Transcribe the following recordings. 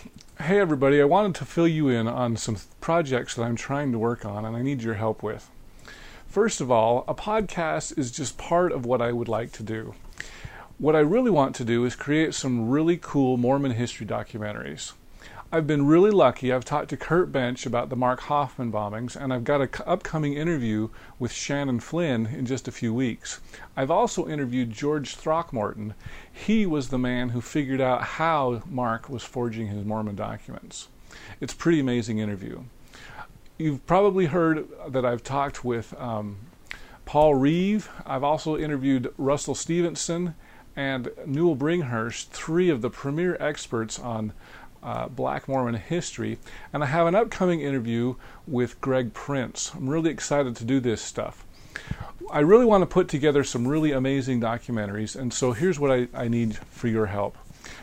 Hey everybody, I wanted to fill you in on some projects that I'm trying to work on and I need your help with. First of all, a podcast is just part of what I would like to do. What I really want to do is create some really cool Mormon history documentaries. I've been really lucky. I've talked to Kurt Bench about the Mark Hoffman bombings, and I've got an upcoming interview with Shannon Flynn in just a few weeks. I've also interviewed George Throckmorton. He was the man who figured out how Mark was forging his Mormon documents. It's a pretty amazing interview. You've probably heard that I've talked with Paul Reeve. I've also interviewed Russell Stevenson and Newell Bringhurst, three of the premier experts on Black Mormon history, and I have an upcoming interview with Greg Prince. I'm really excited to do this stuff. I really want to put together some really amazing documentaries, and so here's what I need for your help.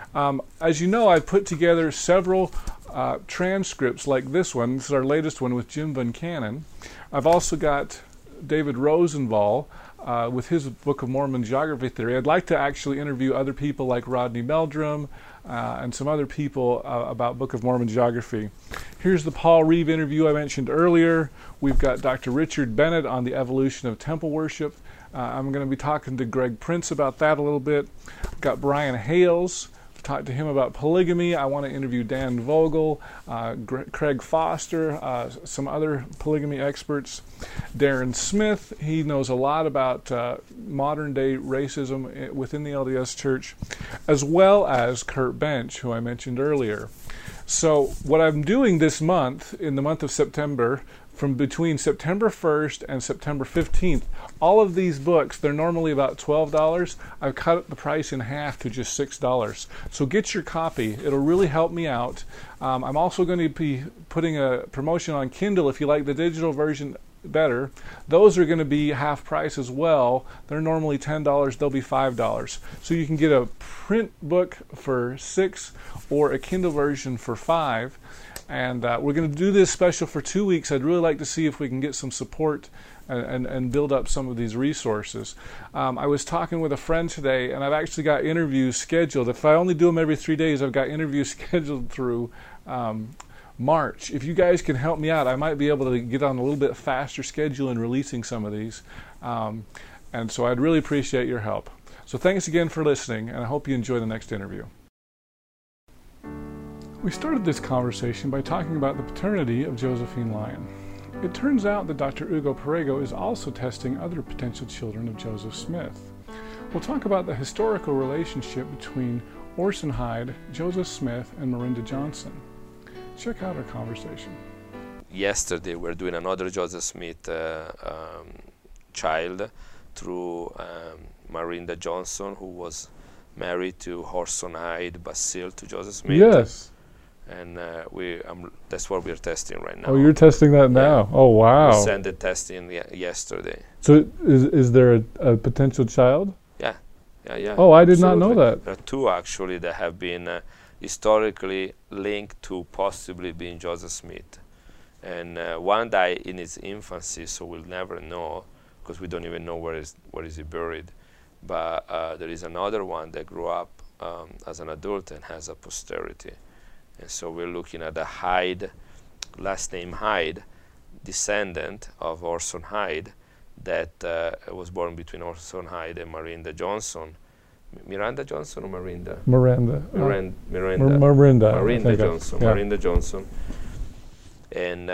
As you know, I've put together several transcripts like this one. This is our latest one with Jim Van Cannon. I've also got David Rosenvall with his Book of Mormon Geography Theory. I'd like to actually interview other people like Rodney Meldrum and some other people about Book of Mormon geography. Here's the Paul Reeve interview I mentioned earlier. We've got Dr. Richard Bennett on the evolution of temple worship. I'm going to be talking to Greg Prince about that a little bit. I've got Brian Hales. Talk to him about polygamy. I want to interview Dan Vogel, Craig Foster, some other polygamy experts. Darren Smith, he knows a lot about modern day racism within the LDS Church, as well as Kurt Bench, who I mentioned earlier. So what I'm doing this month, in the month of September, from between September 1st and September 15th, all of these books, they're normally about $12. I've cut the price in half to just $6. So get your copy. It'll really help me out. I'm also going to be putting a promotion on Kindle if you like the digital version better. Those are going to be half price as well. They're normally $10. They'll be $5. So you can get a print book for $6 or a Kindle version for $5. And we're going to do this special for 2 weeks. I'd really like to see if we can get some support and build up some of these resources. I was talking with a friend today, and I've actually got interviews scheduled. If I only do them every 3 days, I've got interviews scheduled through March. If you guys can help me out, I might be able to get on a little bit faster schedule in releasing some of these. And so I'd really appreciate your help. So thanks again for listening, and I hope you enjoy the next interview. We started this conversation by talking about the paternity of Josephine Lyon. It turns out that Dr. Ugo Perego is also testing other potential children of Joseph Smith. We'll talk about the historical relationship between Orson Hyde, Joseph Smith, and Miranda Johnson. Check out our conversation. Yesterday we're doing another Joseph Smith child through Miranda Johnson, who was married to Orson Hyde, but still to Joseph Smith. Yes. And that's what we're testing right now. Oh, you're testing that now? Yeah. Oh, wow. We sent the testing yesterday. So is there a potential child? Yeah. Oh, I did Absolutely. not know that. There are two actually that have been historically linked to possibly being Joseph Smith. And one died in his infancy, so we'll never know, because we don't even know where is he buried. But there is another one that grew up as an adult and has a posterity. And so we're looking at the Hyde, last name Hyde, descendant of Orson Hyde, that was born between Orson Hyde and Miranda Johnson. Miranda Johnson or Miranda? Miranda. Miranda Johnson. Yeah. Miranda Johnson. And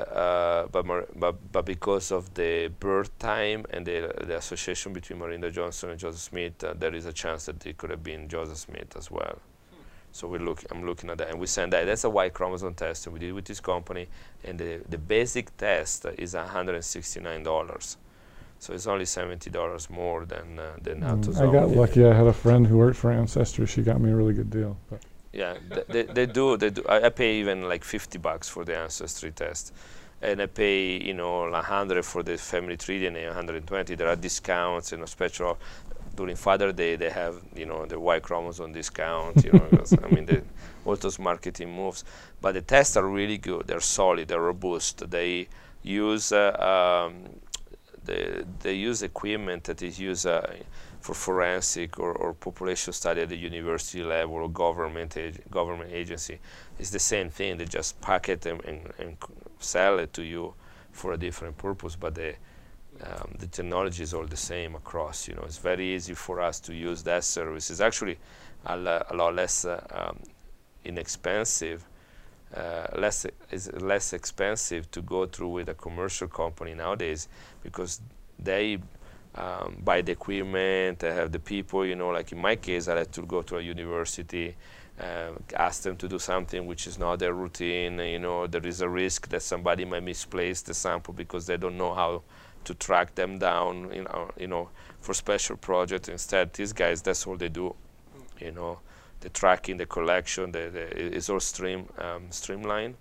but because of the birth time and the association between Miranda Johnson and Joseph Smith, there is a chance that it could have been Joseph Smith as well. So I'm looking at that, and we send that. That's a Y chromosome test, and we did it with this company, and the basic test is $169. So it's only $70 more than autosomal. I got lucky. I had a friend who worked for Ancestry. She got me a really good deal. But. Yeah, they do. I pay even like $50 for the Ancestry test, and I pay $100 for the Family Tree DNA, $120. There are discounts, special. During Father's Day, they have, the Y chromosome discount, I mean, all those marketing moves. But the tests are really good. They're solid. They're robust. They use equipment that is used for forensic or population study at the university level or government agency. It's the same thing. They just pack it and sell it to you for a different purpose, but the technology is all the same across. You know, it's very easy for us to use that service. It's actually a lot less inexpensive. It's less expensive to go through with a commercial company nowadays, because they buy the equipment, they have the people. You know, like in my case, I had to go to a university, ask them to do something which is not their routine. You know, there is a risk that somebody might misplace the sample because they don't know how to track them down. You know, for special projects. Instead, these guys, that's all they do. You know, the tracking, the collection, it's all streamlined.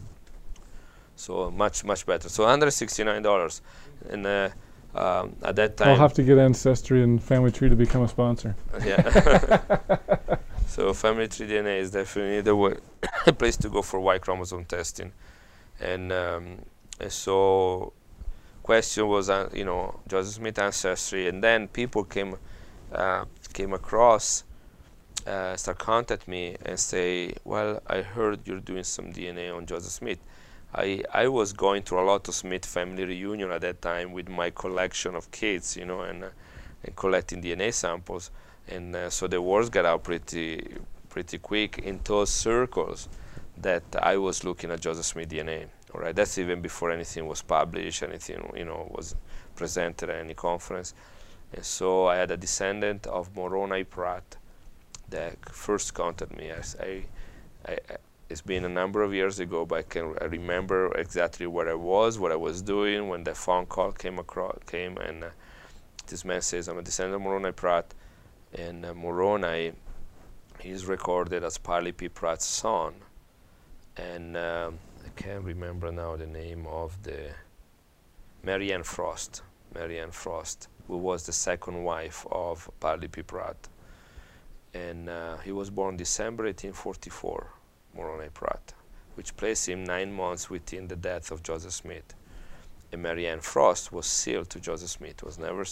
So much better. So $169, and at that time I'll have to get Ancestry and Family Tree to become a sponsor. Yeah. So Family Tree DNA is definitely the place to go for Y chromosome testing, and so question was you know, Joseph Smith Ancestry, and then people came across. Start contact me and say, well, I heard you're doing some DNA on Joseph Smith. I was going through a lot of Smith family reunion at that time with my collection of kids, you know, and collecting DNA samples, and so the words got out pretty quick in those circles that I was looking at Joseph Smith DNA. All right, that's even before anything was published, anything, you know, was presented at any conference. And so I had a descendant of Moroni Pratt that first contacted me. It's been a number of years ago, but I remember exactly where I was, what I was doing when the phone call came, and this man says, I'm a descendant of Moroni Pratt, and Moroni is recorded as Parley P. Pratt's son, and I can't remember now the name of the Mary Ann Frost, who was the second wife of Parley P. Pratt. And he was born December 1844, Moroni Pratt, which placed him 9 months within the death of Joseph Smith. And Mary Ann Frost was sealed to Joseph Smith, was never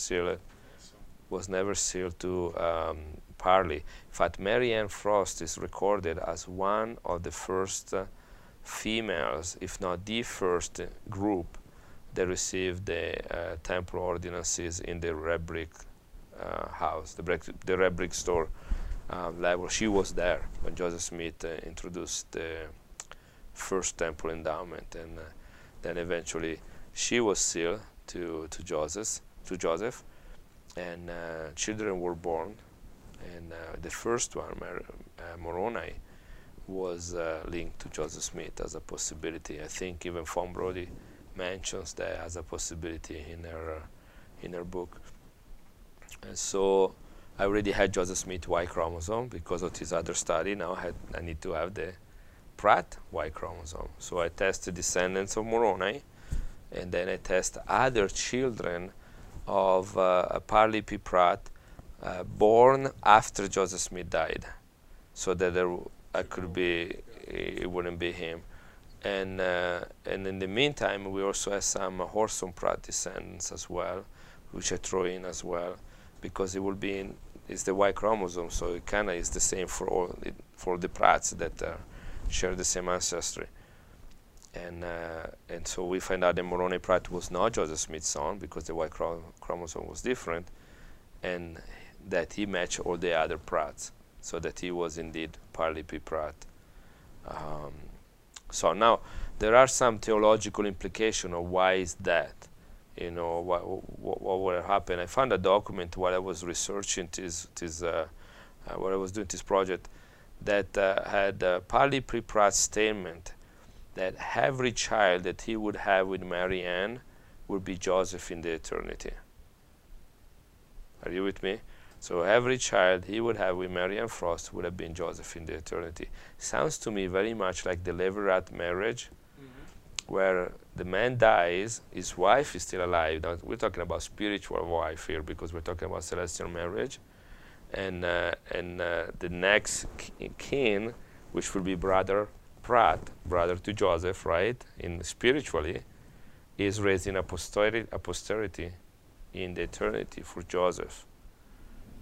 sealed to Parley. In fact, Mary Ann Frost is recorded as one of the first females, if not the first group, that received the temple ordinances in the red brick house, the red brick store. Level. She was there when Joseph Smith introduced the first temple endowment, and then eventually she was sealed to Joseph, and children were born, and the first one, Moroni, was linked to Joseph Smith as a possibility. I think even Fawn Brody mentions that as a possibility in her book, and so I already had Joseph Smith Y chromosome because of this other study. Now I need to have the Pratt Y chromosome. So I test the descendants of Moroni, and then I test other children of Parley P. Pratt born after Joseph Smith died, so that it wouldn't be him. And in the meantime, we also have some Horson Pratt descendants as well, which I throw in as well, because it will be it's the Y chromosome, so it kind of is the same for the Pratts that share the same ancestry. And so we find out that Moroni Pratt was not Joseph Smith's son because the Y chromosome was different, and that he matched all the other Pratts, so that he was indeed Parley P. Pratt. So now there are some theological implications of why is that. You know, what would happen. I found a document while I was researching while I was doing this project, that had Parley P. Pratt's statement that every child that he would have with Mary Ann would be Joseph in the eternity. Are you with me? So every child he would have with Mary Ann Frost would have been Joseph in the eternity. Sounds to me very much like the Levirate marriage, where the man dies, his wife is still alive. Now, we're talking about spiritual wife here because we're talking about celestial marriage, and the next kin, which will be brother Pratt, brother to Joseph, right? In spiritually, is raising a posterity in the eternity for Joseph.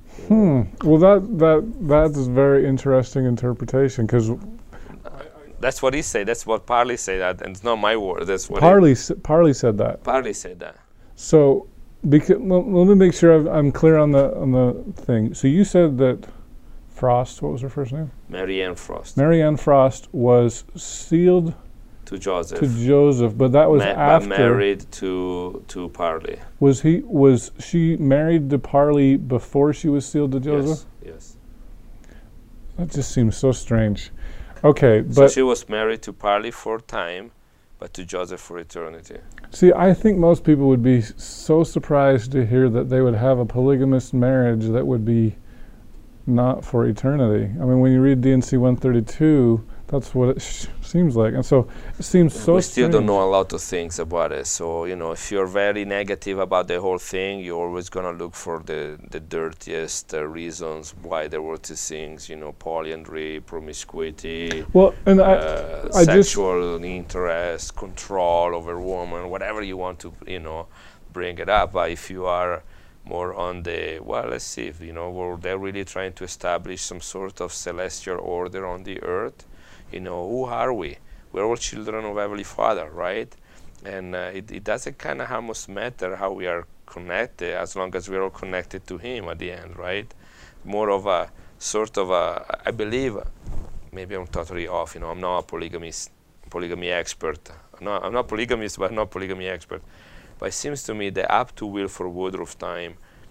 Well, that is very interesting interpretation, because That's what he said. That's what Parley said, and it's not my word. That's what Parley said that. Parley said that. So, let me make sure I'm clear on the thing. So you said that Frost, what was her first name? Mary Ann Frost. Mary Ann Frost was sealed To Joseph. to Joseph, but that was after. But married to Parley. Was she married to Parley before she was sealed to Joseph? Yes. That just seems so strange. Okay, So but she was married to Parley for time, but to Joseph for eternity. see, I think most people would be so surprised to hear that they would have a polygamous marriage that would be not for eternity. I mean, when you read D&C 132, that's what it seems like. And so it seems so We still strange. don't know a lot of things about it. So, if you're very negative about the whole thing, you're always going to look for the dirtiest reasons why there were these things, polyandry, promiscuity, Well, and I just sexual interest, control over women, whatever you want to, bring it up. But if you are more on the, let's see, if, where they're really trying to establish some sort of celestial order on the earth, who are we? We're all children of Heavenly Father, right? And it doesn't kind of almost matter how we are connected, as long as we're all connected to Him at the end, right? More of a sort of I believe, maybe I'm totally off, I'm not a polygamy expert. I'm not polygamist, but not polygamy expert. But it seems to me that up to Wilford Woodruff time,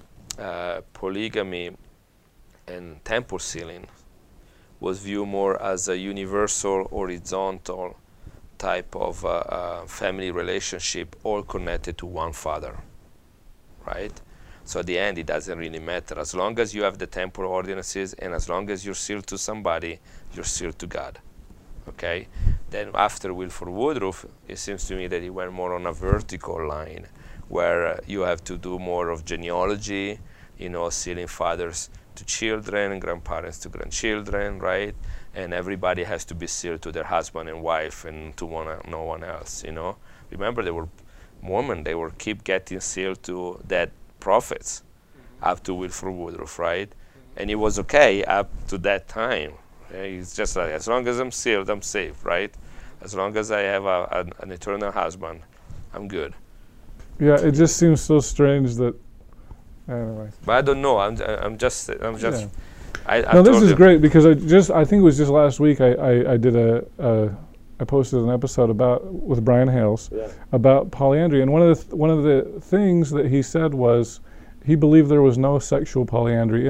polygamy and temple sealing was viewed more as a universal, horizontal type of family relationship, all connected to one father, right? So at the end, it doesn't really matter. As long as you have the temple ordinances and as long as you're sealed to somebody, you're sealed to God, okay? Then after Wilford Woodruff, it seems to me that he went more on a vertical line where you have to do more of genealogy, sealing fathers to children and grandparents to grandchildren, right? And everybody has to be sealed to their husband and wife and to no one else, Remember, there were women, they were keep getting sealed to dead prophets up to Wilford Woodruff, right? And it was okay up to that time. It's just like, as long as I'm sealed, I'm safe, right? As long as I have an eternal husband, I'm good. yeah, it just seems so strange that. Anyway. But I don't know. I'm just. Yeah. I No, this told is him- great because I think it was just last week I did I posted an episode with Brian Hales about polyandry, and one of the things that he said was he believed there was no sexual polyandry.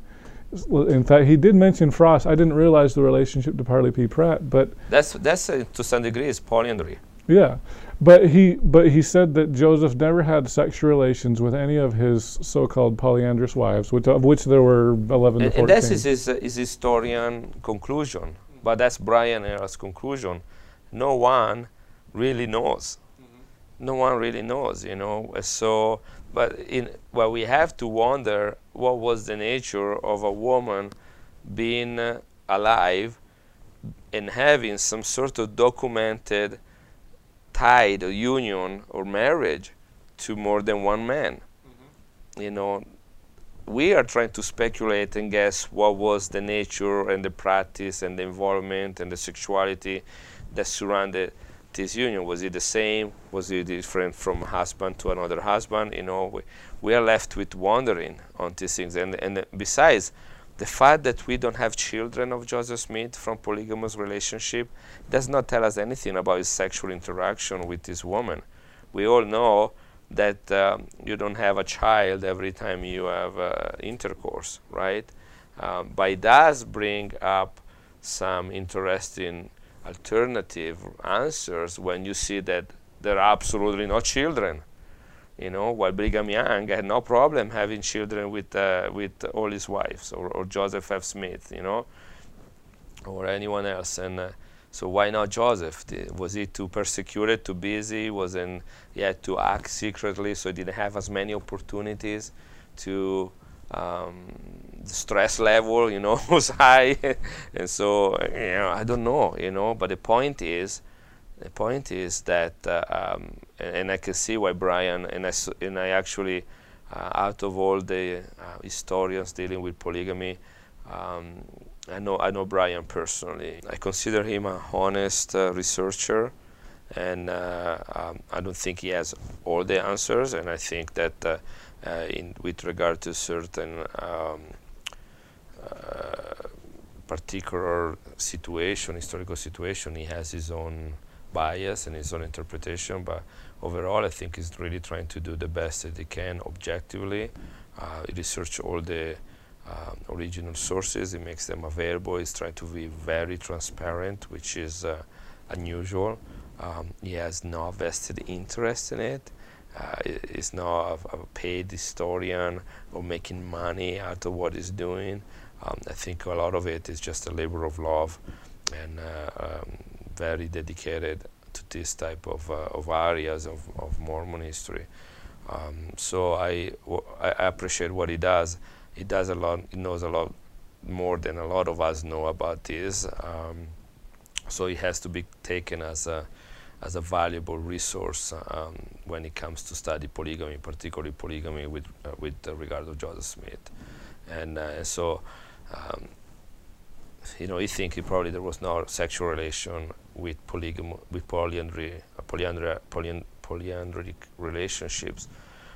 In fact, he did mention Frost. I didn't realize the relationship to Parley P. Pratt, but That's to some degree is polyandry. yeah, but he said that Joseph never had sexual relations with any of his so-called polyandrous wives, of which there were 11 to 14. And that's his historian conclusion. But that's Brian Hale's conclusion. No one really knows. No one really knows, So, but we have to wonder what was the nature of a woman being alive and having some sort of documented tied or union or marriage to more than one man. We are trying to speculate and guess what was the nature and the practice and the involvement and the sexuality that surrounded this union. Was it the same? Was it different from husband to another husband? We are left with wondering on these things. And besides, the fact that we don't have children of Joseph Smith from polygamous relationship does not tell us anything about his sexual interaction with this woman. We all know that you don't have a child every time you have intercourse, right? But it does bring up some interesting alternative answers when you see that there are absolutely no children. While Brigham Young had no problem having children with all his wives, or Joseph F. Smith, or anyone else. And so why not Joseph? Was he too persecuted, too busy? He had to act secretly, so he didn't have as many opportunities to. The stress level, was high, and so I don't know, But the point is that, and I can see why Brian and I actually Out of all the historians dealing with polygamy, I know Brian personally. I consider him an honest researcher, and I don't think he has all the answers. And I think that with regard to certain particular historical situation, he has his own bias and his own interpretation. But overall, I think he's really trying to do the best that he can objectively. He researches all the original sources, he makes them available, he's trying to be very transparent, which is unusual. He has no vested interest in it. He's not a paid historian or making money out of what he's doing. I think a lot of it is just a labor of love, and very dedicated to this type of areas of Mormon history. So I appreciate what he does. He does a lot. He knows a lot more than a lot of us know about this. So he has to be taken as a valuable resource when it comes to study polygamy, particularly polygamy with regard to Joseph Smith. And so, he thinks probably there was no sexual relation with polygamy, with polyandric relationships.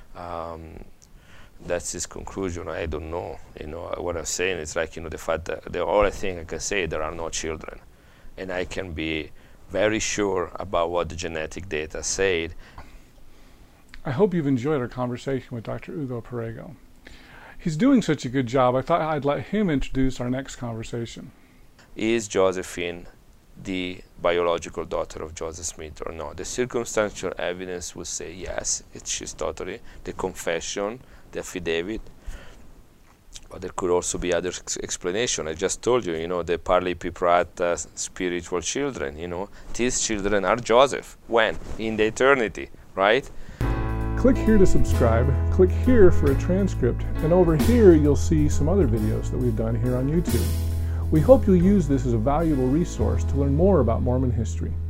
That's his conclusion. I don't know. What I'm saying is like, the fact that the only thing I can say, there are no children, and I can be very sure about what the genetic data said. I hope you've enjoyed our conversation with Dr. Ugo Perego. He's doing such a good job, I thought I'd let him introduce our next conversation. Is Josephine the biological daughter of Joseph Smith or not? The circumstantial evidence would say yes, she's totally. The confession, the affidavit, but there could also be other explanation. I just told you, the Parley-P-Pratt spiritual children, these children are Joseph. When? In the eternity, right? Click here to subscribe, click here for a transcript, and over here you'll see some other videos that we've done here on YouTube. We hope you'll use this as a valuable resource to learn more about Mormon history.